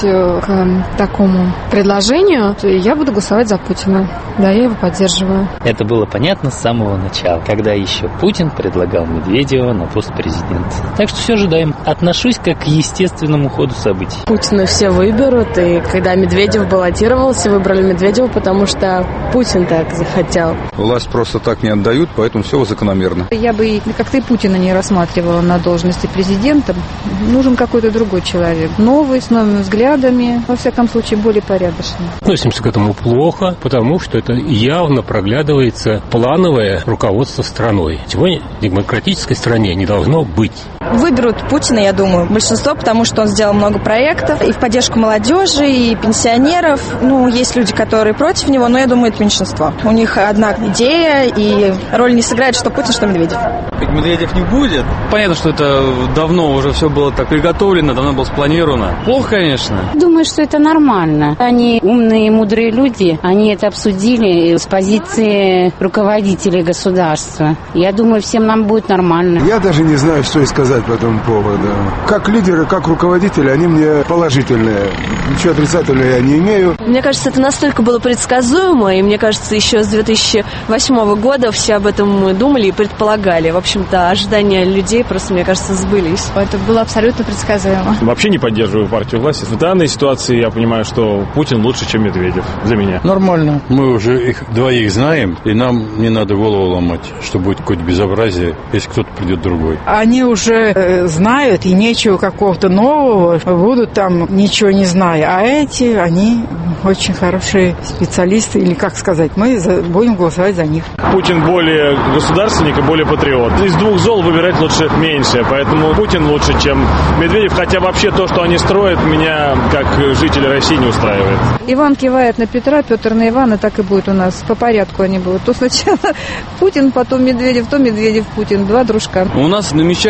к такому предложению. Я буду голосовать за Путина. Да, я его поддерживаю. Это было понятно с самого начала, когда еще Путин предлагал Медведева на пост президента. Так что все ожидаем. Отношусь как к естественному ходу событий. Путина все выберут, и когда Медведев баллотировался, выбрали Медведева, потому что Путин так захотел. Власть просто так не отдают, поэтому все закономерно. Я бы как-то и Путина не рассматривала на должности президента. Нужен какой-то другой человек. Новый, с новыми взглядами, во всяком случае, более порядочный. Относимся к этому плохо, потому что это явно проглядывается плановое руководство страной. Чего в демократической стране не должно быть. Выберут Путина, я думаю, большинство, потому что он сделал много проектов и в поддержку молодежи, и пенсионеров. Ну, есть люди, которые против него, но я думаю, это меньшинство. У них одна идея, и роль не сыграет, что Путин, что Медведев. Так Медведев не будет. Понятно, что это давно уже все было так приготовлено, давно было спланировано. Плохо, конечно. Думаю, что это нормально. Они умные, мудрые люди. Они это обсудили с позиции руководителей государства. Я думаю, всем нам будет нормально. Я даже не знаю, что и сказать по этому поводу. Как лидеры, как руководители, они мне положительные. Ничего отрицательного я не имею. Мне кажется, это настолько было предсказуемо, и мне кажется, еще с две тысячи восьмого года все об этом думали и предполагали. В общем-то, ожидания людей просто, мне кажется, сбылись. Это было абсолютно предсказуемо. Вообще не поддерживаю партию власти. В данной ситуации я понимаю, что Путин лучше, чем Медведев. Для меня. Нормально. Мы уже их двоих знаем, и нам не надо голову ломать, что будет какое-то безобразие, если кто-то придет другой. Они уже э, знают, и нечего какого-то нового, будут там ничего не зная. А эти, они очень хорошие специалисты, или как сказать, мы за, будем голосовать за них. Путин более государственник и более патриот. Из двух зол выбирать лучше меньше, поэтому Путин лучше, чем Медведев, хотя вообще то, что они строят, меня, как жителя России, не устраивает. Иван кивает на Петра, Петр на Ивана, так и будет у нас. По порядку они будут. То сначала Путин, потом Медведев, то Медведев, Путин. Два дружка. У нас намечаясь времена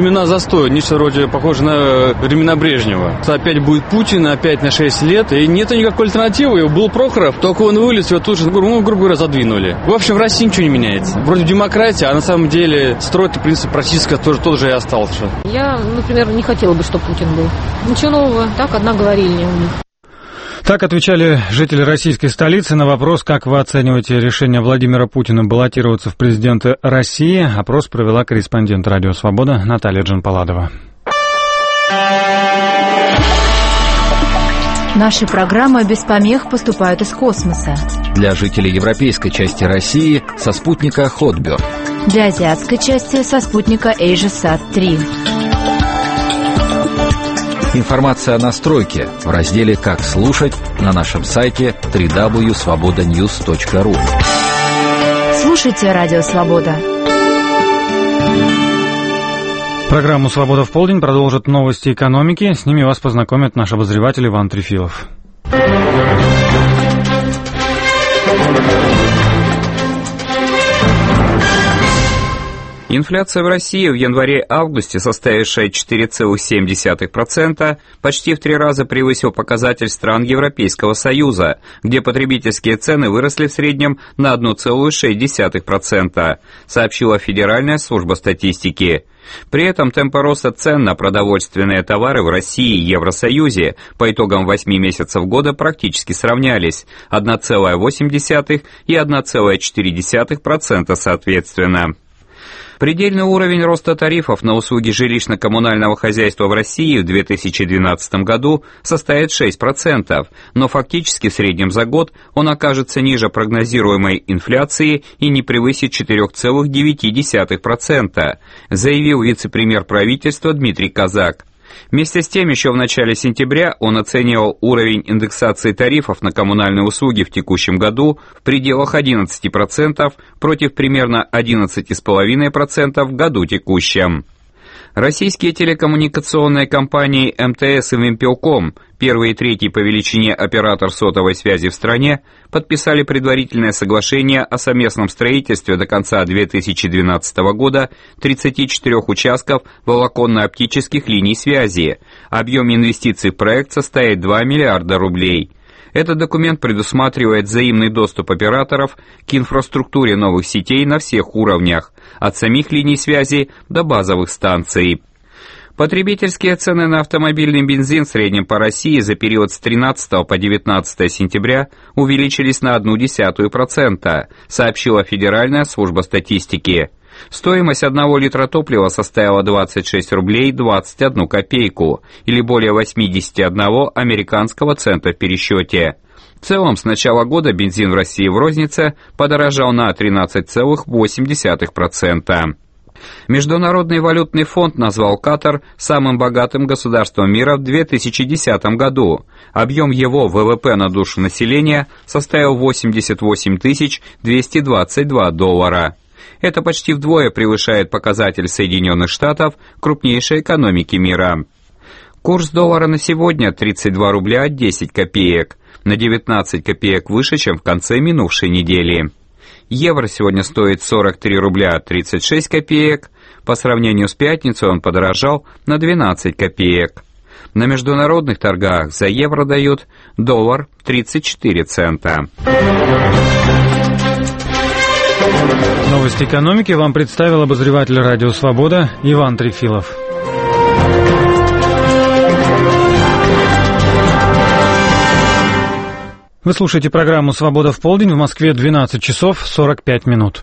времена застоя, нечто вроде похоже на времена Брежнева. Опять будет Путин, опять на шесть лет, и нет никакой альтернативы. Был Прохоров, только он вылез, его тут же, ну, грубо говоря, задвинули. В общем, в России ничего не меняется. Вроде демократия, а на самом деле строить принцип практически тоже, тот же и остался. Я, например, не хотела бы, чтобы Путин был. Ничего нового, так одна говорильня у них. Так отвечали жители российской столицы на вопрос, как вы оцениваете решение Владимира Путина баллотироваться в президенты России. Опрос провела корреспондент «Радио Свобода» Наталья Джанпаладова. Наши программы без помех поступают из космоса. Для жителей европейской части России со спутника Хотберд. Для азиатской части со спутника AsiaSat три. Информация о настройке в разделе «Как слушать» на нашем сайте дабл ю дабл ю дабл ю точка свобода ньюс точка ру. Слушайте «Радио Свобода». Программу «Свобода в полдень» продолжат новости экономики. С ними вас познакомит наш обозреватель Иван Трефилов. Инфляция в России в январе-августе, составившая четыре целых семь десятых процента, почти в три раза превысил показатель стран Европейского Союза, где потребительские цены выросли в среднем на одна целая шесть десятых процента, сообщила Федеральная служба статистики. При этом темпы роста цен на продовольственные товары в России и Евросоюзе по итогам восьми месяцев года практически сравнялись – одна целая восемь десятых и одна целая четыре десятых процента соответственно. Предельный уровень роста тарифов на услуги жилищно-коммунального хозяйства в России в две тысячи двенадцатом году составит шесть процентов, но фактически в среднем за год он окажется ниже прогнозируемой инфляции и не превысит четыре целых девять десятых процента, заявил вице-премьер правительства Дмитрий Казак. Вместе с тем, еще в начале сентября он оценивал уровень индексации тарифов на коммунальные услуги в текущем году в пределах одиннадцати процентов против примерно одиннадцати целых пяти десятых процента в году текущем. Российские телекоммуникационные компании эм тэ эс и Вимпелком, первый и третий по величине оператор сотовой связи в стране, подписали предварительное соглашение о совместном строительстве до конца две тысячи двенадцатого года тридцати четырёх участков волоконно-оптических линий связи. Объем инвестиций в проект составит два миллиарда рублей. Этот документ предусматривает взаимный доступ операторов к инфраструктуре новых сетей на всех уровнях, от самих линий связи до базовых станций. Потребительские цены на автомобильный бензин в среднем по России за период с тринадцатого по девятнадцатое сентября увеличились на одну десятую процента, сообщила Федеральная служба статистики. Стоимость одного литра топлива составила двадцать шесть рублей двадцать одну копейку, или более восемьдесят один американского цента в пересчете. В целом, с начала года бензин в России в рознице подорожал на тринадцать целых восемь десятых процента. Международный валютный фонд назвал Катар самым богатым государством мира в две тысячи десятом году. Объем его вэ вэ пэ на душу населения составил восемьдесят восемь тысяч двести двадцать два доллара. Это почти вдвое превышает показатель Соединенных Штатов, крупнейшей экономики мира. Курс доллара на сегодня тридцать два рубля десять копеек, на девятнадцать копеек выше, чем в конце минувшей недели. Евро сегодня стоит сорок три рубля тридцать шесть копеек, по сравнению с пятницей он подорожал на двенадцать копеек. На международных торгах за евро дают доллар тридцать четыре цента. Новости экономики вам представил обозреватель «Радио Свобода» Иван Трефилов. Вы слушаете программу «Свобода в полдень». В Москве двенадцать часов сорок пять минут.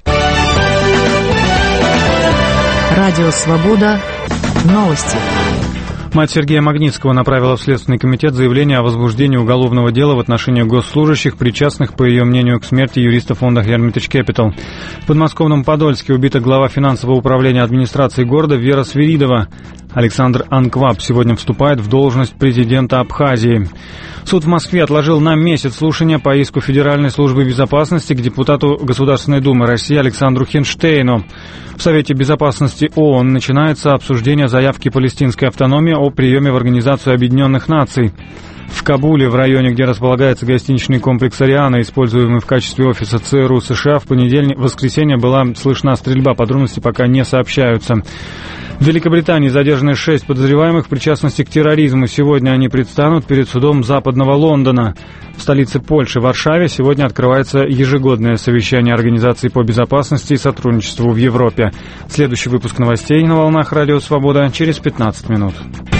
Радио «Свобода». Новости. Мать Сергея Магнитского направила в Следственный комитет заявление о возбуждении уголовного дела в отношении госслужащих, причастных, по ее мнению, к смерти юриста фонда Hermitage Capital. В подмосковном Подольске убита глава финансового управления администрации города Вера Свиридова. Александр Анкваб сегодня вступает в должность президента Абхазии. Суд в Москве отложил на месяц слушания по иску Федеральной службы безопасности к депутату Государственной Думы России Александру Хинштейну. В Совете безопасности ООН начинается обсуждение заявки палестинской автономии о приеме в Организацию Объединенных Наций. В Кабуле, в районе, где располагается гостиничный комплекс «Ариана», используемый в качестве офиса ЦРУ США, в понедельник, в воскресенье была слышна стрельба. Подробности пока не сообщаются. В Великобритании задержаны шесть подозреваемых в причастности к терроризму. Сегодня они предстанут перед судом Западного Лондона. В столице Польши, Варшаве, сегодня открывается ежегодное совещание Организации по безопасности и сотрудничеству в Европе. Следующий выпуск новостей на волнах Радио Свобода через пятнадцать минут.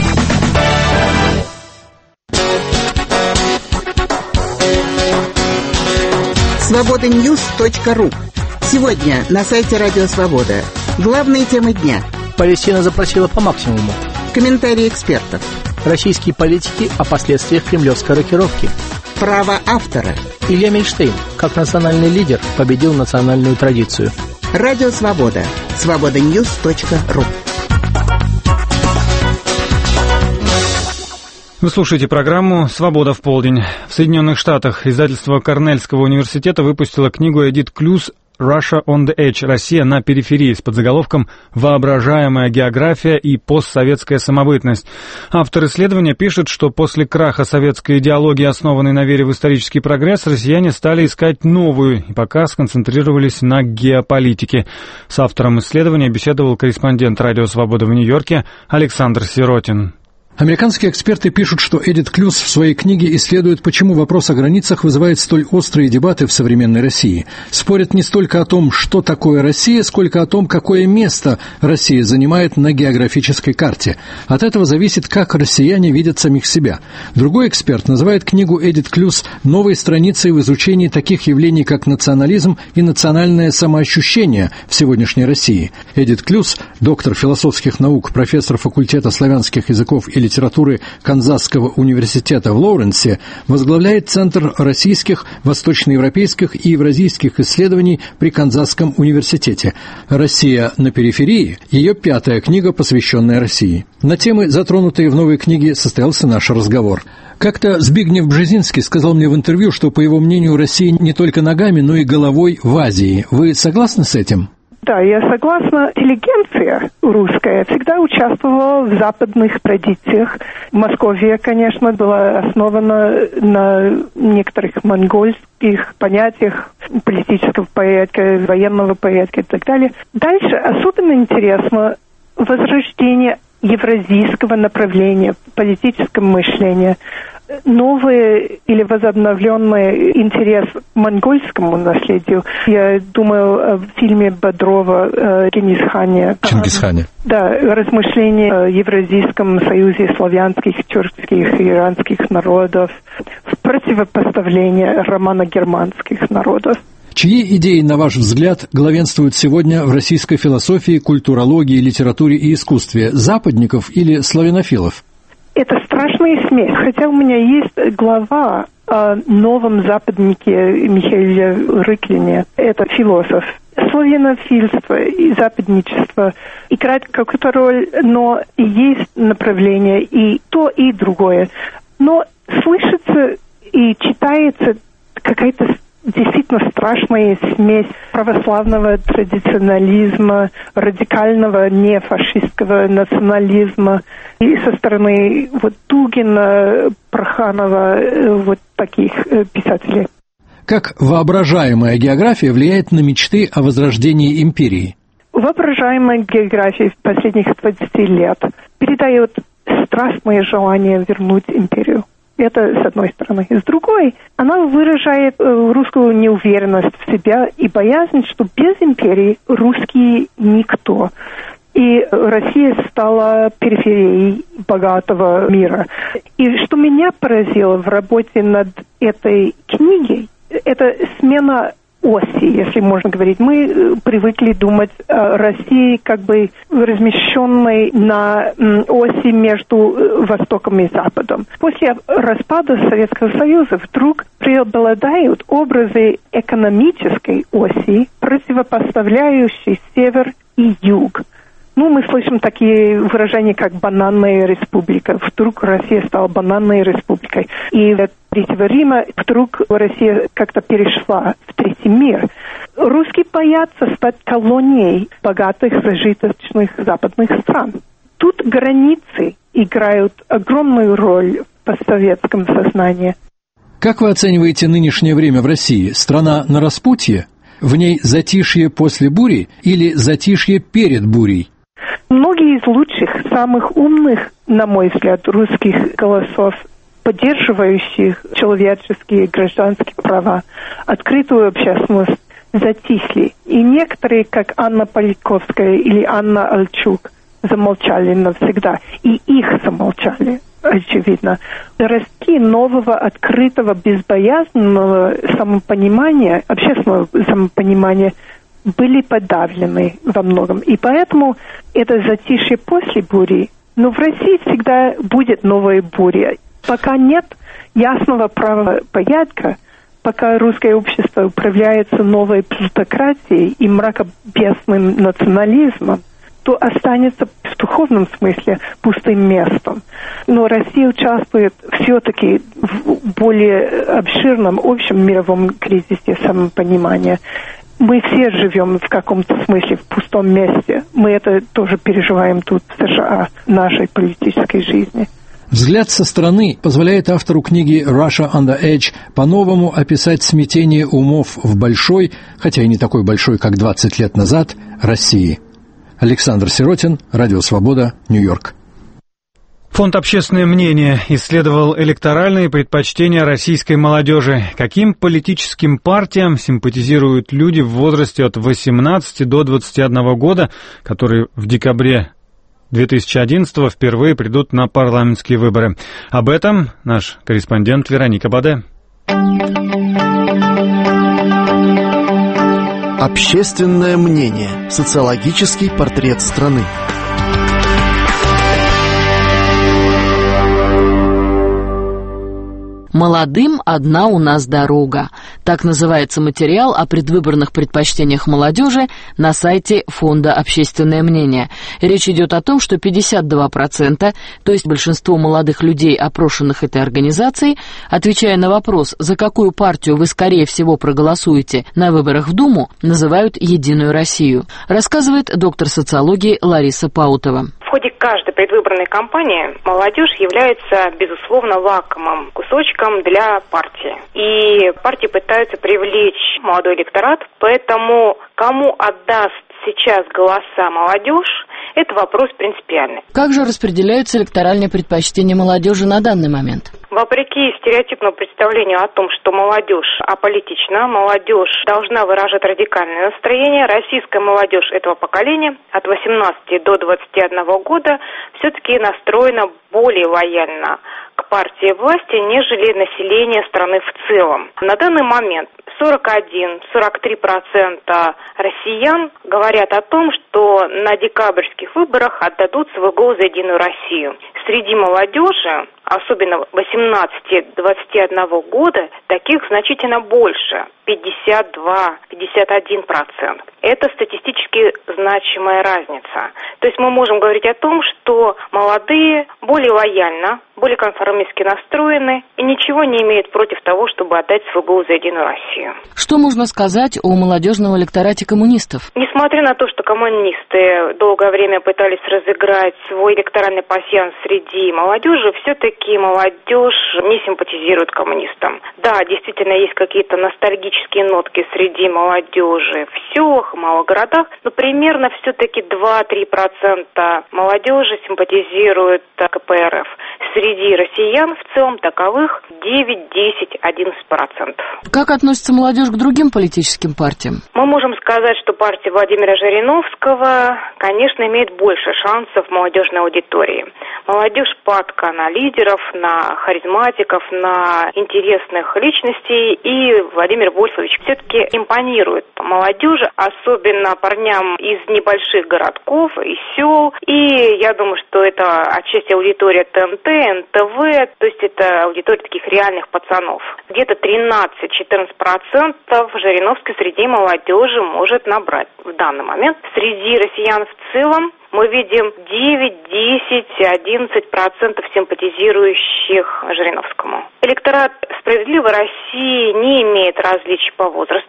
свобода ньюс точка ру. Сегодня на сайте Радио Свобода. Главные темы дня. Палестина запросила по максимуму. Комментарии экспертов. Российские политики о последствиях кремлевской рокировки. Право автора. Илья Мильштейн, как национальный лидер, победил национальную традицию. Радио Свобода. свобода ньюс точка ру. Вы слушаете программу «Свобода в полдень». В Соединенных Штатах издательство Корнельского университета выпустило книгу Эдит Клюс «Russia on the Edge. Россия на периферии» с подзаголовком «Воображаемая география и постсоветская самобытность». Автор исследования пишет, что после краха советской идеологии, основанной на вере в исторический прогресс, россияне стали искать новую и пока сконцентрировались на геополитике. С автором исследования беседовал корреспондент «Радио Свобода» в Нью-Йорке Александр Сиротин. Американские эксперты пишут, что Эдит Клюс в своей книге исследует, почему вопрос о границах вызывает столь острые дебаты в современной России. Спорят не столько о том, что такое Россия, сколько о том, какое место Россия занимает на географической карте. От этого зависит, как россияне видят самих себя. Другой эксперт называет книгу Эдит Клюс новой страницей в изучении таких явлений, как национализм и национальное самоощущение в сегодняшней России. Эдит Клюс, доктор философских наук, профессор факультета славянских языков и литературы Канзасского университета в Лоуренсе, возглавляет Центр российских, восточноевропейских и евразийских исследований при Канзасском университете. «Россия на периферии» – ее пятая книга, посвященная России. На темы, затронутые в новой книге, состоялся наш разговор. Как-то Збигнев Бжезинский сказал мне в интервью, что, по его мнению, Россия не только ногами, но и головой в Азии. Вы согласны с этим? Да, я согласна. Интеллигенция русская всегда участвовала в западных традициях. Московия, конечно, была основана на некоторых монгольских понятиях политического порядка, военного порядка и так далее. Дальше особенно интересно возрождение евразийского направления политического мышления. Новый или возобновленный интерес к монгольскому наследию. Я думаю о фильме Бодрова «Чингисхане». Чингисхане. Да, размышления о Евразийском союзе славянских, тюркских и иранских народов в противопоставлении романо-германских народов. Чьи идеи, на ваш взгляд, главенствуют сегодня в российской философии, культурологии, литературе и искусстве? Западников или славянофилов? Это страшный смех. Хотя у меня есть глава о новом западнике Михаиле Рыклине. Это философ. Славянофильство и западничество играют какую-то роль, но есть направление и то, и другое. Но слышится и читается какая-то действительно страшная смесь православного традиционализма, радикального нефашистского национализма и со стороны вот Дугина, Проханова, вот таких писателей. Как воображаемая география влияет на мечты о возрождении империи? Воображаемая география в последних двадцати лет передает страстное желание вернуть империю. Это с одной стороны. С другой, она выражает э, русскую неуверенность в себя и боязнь, что без империи русские никто. И Россия стала периферией богатого мира. И что меня поразило в работе над этой книгой, это смена оси, если можно говорить. Мы привыкли думать о России как бы размещенной на оси между Востоком и Западом. После распада Советского Союза вдруг преобладают образы экономической оси, противопоставляющей север и юг. Ну, мы слышим такие выражения, как «бананная республика». Вдруг Россия стала бананной республикой. И от Третьего Рима вдруг Россия как-то перешла в Третий мир. Русские боятся стать колонией богатых, зажиточных западных стран. Тут границы играют огромную роль в постсоветском сознании. Как вы оцениваете нынешнее время в России? Страна на распутье? В ней затишье после бури или затишье перед бурей? Многие из лучших, самых умных, на мой взгляд, русских голосов, поддерживающих человеческие и гражданские права, открытую общественность, затихли. И некоторые, как Анна Политковская или Анна Альчук, замолчали навсегда. И их замолчали, очевидно. Ростки нового, открытого, безбоязненного самопонимания, общественного самопонимания были подавлены во многом. И поэтому это затишье после бури. Но в России всегда будет новая буря. Пока нет ясного правопорядка, пока русское общество управляется новой плутократией и мракобесным национализмом, то останется в духовном смысле пустым местом. Но Россия участвует все-таки в более обширном общем мировом кризисе самопонимания. Мы все живем в каком-то смысле в пустом месте. Мы это тоже переживаем тут, в США, в нашей политической жизни. Взгляд со стороны позволяет автору книги «Russia on the Edge» по-новому описать смятение умов в большой, хотя и не такой большой, как двадцать лет назад, России. Александр Сиротин, Радио Свобода, Нью-Йорк. Фонд «Общественное мнение» исследовал электоральные предпочтения российской молодежи. Каким политическим партиям симпатизируют люди в возрасте от восемнадцати до двадцати одного года, которые в декабре две тысячи одиннадцатого впервые придут на парламентские выборы? Об этом наш корреспондент Вероника Баде. Общественное мнение. Социологический портрет страны. «Молодым одна у нас дорога». Так называется материал о предвыборных предпочтениях молодежи на сайте Фонда «Общественное мнение». Речь идет о том, что пятьдесят два процента, то есть большинство молодых людей, опрошенных этой организацией, отвечая на вопрос, за какую партию вы, скорее всего, проголосуете на выборах в Думу, называют «Единую Россию», рассказывает доктор социологии Лариса Паутова. В ходе каждой предвыборной кампании молодежь является, безусловно, лакомым кусочком для партии. И партии пытаются привлечь молодой электорат, поэтому кому отдаст сейчас голоса молодежь, это вопрос принципиальный. Как же распределяются электоральные предпочтения молодежи на данный момент? Вопреки стереотипному представлению о том, что молодежь аполитична, молодежь должна выражать радикальное настроение, российская молодежь этого поколения от восемнадцати до двадцати одного года все-таки настроена более лояльно к партии власти, нежели население страны в целом. На данный момент сорок один - сорок три процента россиян говорят о том, что на декабрьских выборах отдадут свой голос за Единую Россию. Среди молодежи, особенно восемнадцати - двадцати одного года, таких значительно больше – пятьдесят два - пятьдесят один процент. Это статистически значимая разница. То есть мы можем говорить о том, что молодые более лояльно, более конформистски настроены и ничего не имеют против того, чтобы отдать свой голос за Единую Россию. Что можно сказать о молодежном электорате коммунистов? Несмотря на то, что коммунисты долгое время пытались разыграть свой электоральный пасьянс среди молодежи, все-таки молодежь не симпатизирует коммунистам. Да, действительно, есть какие-то ностальгические нотки среди молодежи в селах, в малых городах, но примерно все-таки два-три процента молодежи симпатизирует ка пэ эр эф. Среди россиян в целом таковых девять, десять, одиннадцать процентов. Как относится молодежь к другим политическим партиям? Мы можем сказать, что партия Владимира Жириновского, конечно, имеет больше шансов в молодежной аудитории. Молодежь падка на лидеров, на харизматиков, на интересных личностей, и Владимир Вольфович все-таки импонирует молодежи, особенно парням из небольших городков, из сел, и я думаю, что это отчасти аудитория тэ эн тэ, эн тэ вэ, то есть это аудитория таких реальных пацанов. Где-то тринадцать-четырнадцать процентов Жириновский среди молодежи может набрать в данный момент. Среди россиян в целом мы видим девять, десять, одиннадцать процентов симпатизирующих Жириновскому. Электорат «Справедливой России» не имеет различий по возрасту.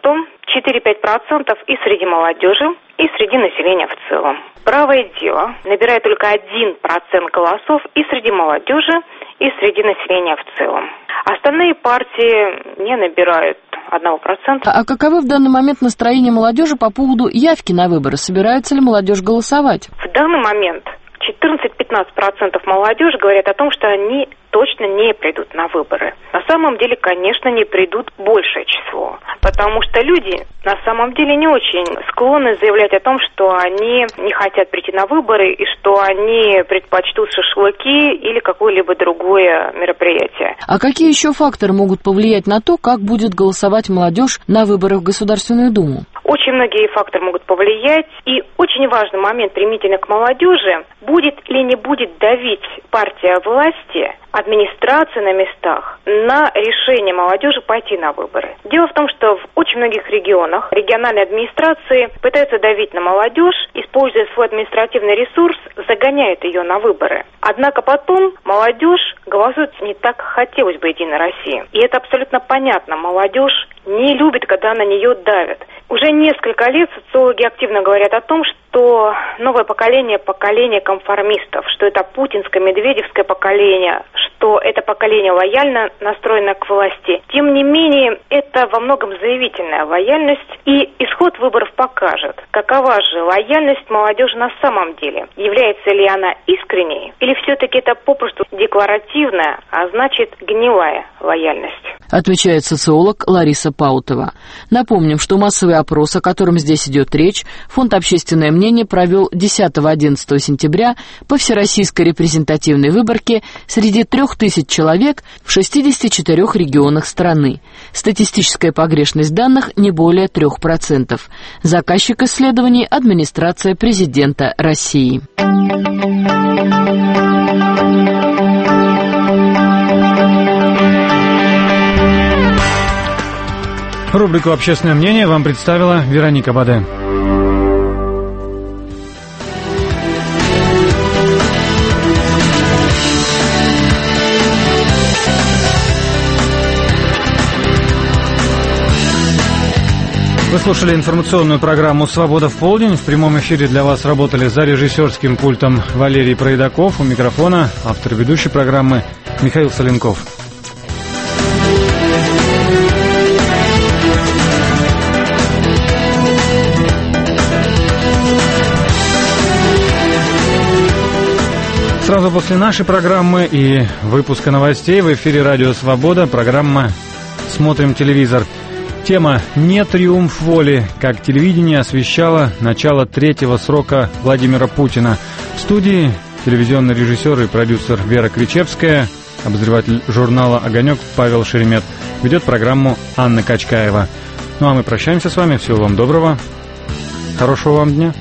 четыре-пять процентов и среди молодежи, и среди населения в целом. Правое дело набирает только один процент голосов и среди молодежи, и среди населения в целом. Остальные партии не набирают одного процента. А каковы в данный момент настроения молодежи по поводу явки на выборы? Собирается ли молодежь голосовать? В данный момент четырнадцать-пятнадцать процентов молодежи говорят о том, что они точно не придут на выборы. На самом деле, конечно, не придут большее число, потому что люди на самом деле не очень склонны заявлять о том, что они не хотят прийти на выборы и что они предпочтут шашлыки или какое-либо другое мероприятие. А какие еще факторы могут повлиять на то, как будет голосовать молодежь на выборах в Государственную Думу? Очень многие факторы могут повлиять, и очень важный момент применительно к молодежи, будет или не будет давить партия власти, администрация на местах, на решение молодежи пойти на выборы. Дело в том, что в очень многих регионах региональные администрации пытаются давить на молодежь, используя свой административный ресурс, загоняют ее на выборы. Однако потом молодежь голосует не так, как хотелось бы Единой России. И это абсолютно понятно. Молодежь не любит, когда на нее давят. Уже несколько лет социологи активно говорят о том, что новое поколение – поколение конформистов, что это путинско-медведевское поколение, что это поколение лояльно настроено к власти. Тем не менее, это во многом заявительная лояльность, и исход выборов покажет, какова же лояльность молодежи на самом деле. Является ли она искренней, или все-таки это попросту декларативная, а значит гнилая лояльность. Отвечает социолог Лариса Паутова. Напомним, что массовый опрос, о котором здесь идет речь, Фонд «Общественное мнение» провел десятого-одиннадцатого сентября по всероссийской репрезентативной выборке среди трех тысяч человек в шестидесяти четырёх регионах страны. Статистическая погрешность данных не более трех процентов. Заказчик исследований – администрация президента России. Рубрику «Общественное мнение» вам представила Вероника Баде. Вы слушали информационную программу «Свобода в полдень». В прямом эфире для вас работали за режиссерским пультом Валерий Пройдаков. У микрофона автор и ведущий программы Михаил Соленков. Сразу после нашей программы и выпуска новостей в эфире «Радио Свобода» программа «Смотрим телевизор». Тема «Не триумф воли», как телевидение освещало начало третьего срока Владимира Путина. В студии телевизионный режиссер и продюсер Вера Кричевская, обозреватель журнала «Огонек» Павел Шеремет. Ведет программу Анна Качкаева. Ну а мы прощаемся с вами. Всего вам доброго. Хорошего вам дня.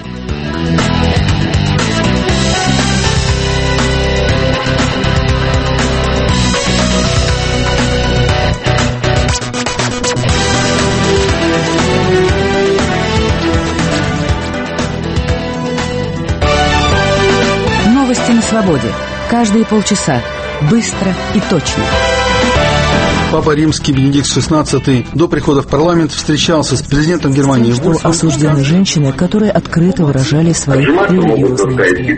Новости на свободе. Каждые полчаса. Быстро и точно. Папа Римский Бенедикт шестнадцатый до прихода в парламент встречался с президентом Германии. Что осуждены женщины, которые открыто выражали свои религиозные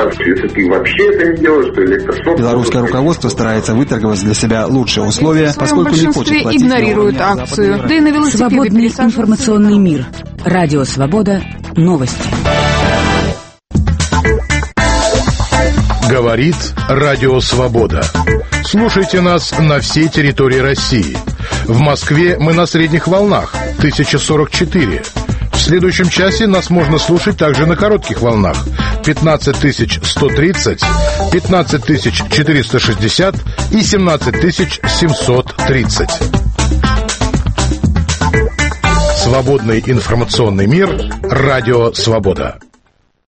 взгляды. Белорусское руководство старается выторговать для себя лучшие условия, поскольку не хочет платить. Игнорируют акцию. Да и на велосипеде. Свободный информационный мир. Радио Свобода. Новости. Говорит Радио Свобода. Слушайте нас на всей территории России. В Москве мы на средних волнах тысяча сорок четыре. В следующем часе нас можно слушать также на коротких волнах пятнадцать тысяч сто тридцать, пятнадцать тысяч четыреста шестьдесят и семнадцать тысяч семьсот тридцать. Свободный информационный мир. Радио Свобода.